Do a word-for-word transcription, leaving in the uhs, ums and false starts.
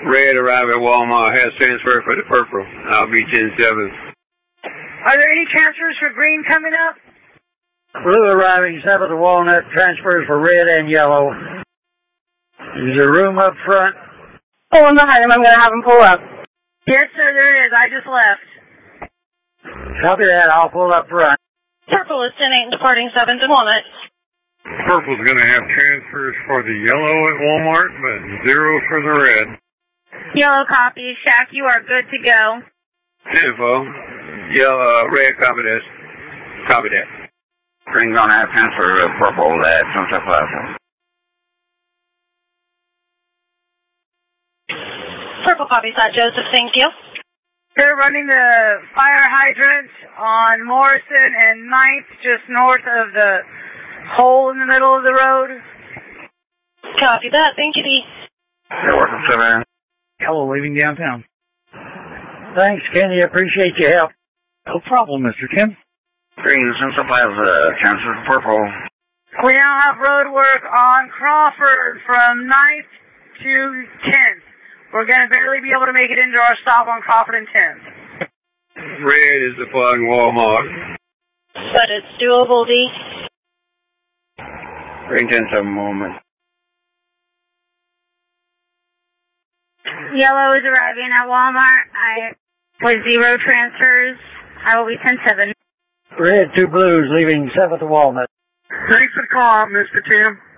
Red arrived at Walmart, has transfer for the purple. I'll be ten seven. Are there any transfers for green coming up? Blue arriving, seventh to Walnut, transfers for red and yellow. Is there room up front? Oh, I'm behind him. I'm going to have him pull up. Yes, sir, there is. I just left. Copy that. I'll pull up front. Purple is ten eight, departing seventh to Walnut. Purple's going to have transfers for the yellow at Walmart, but zero for the red. Yellow copy. Shaq, you are good to go. Info. Yellow, uh, red, copy this. Copy that. Green's going to have transfer of purple at Sunset Plaza. Purple copy that, Joseph. Thank you. They're running the fire hydrant on Morrison and ninth, just north of the hole in the middle of the road. Copy that. Thank you, D. You're welcome, seven. Yellow leaving downtown. Thanks, Kenny. Appreciate your help. No problem, Mister Kim. Green, Sunset Plaza, transfer for purple. We now have road work on Crawford from ninth to tenth. We're going to barely be able to make it into our stop on Crawford and tenth. Red is supplying Walmart. But it's doable, D. Green ten seven moment. Yellow is arriving at Walmart. I with zero transfers. I will be ten seven. Red, two blues, leaving seventh to Walnut. Thanks for the call, Mister Tim.